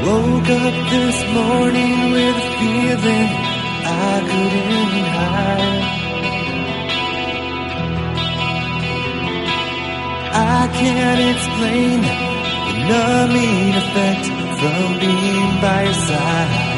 Woke up this morning with a feeling I couldn't hide. I can't explain the numbing effect from being by your side.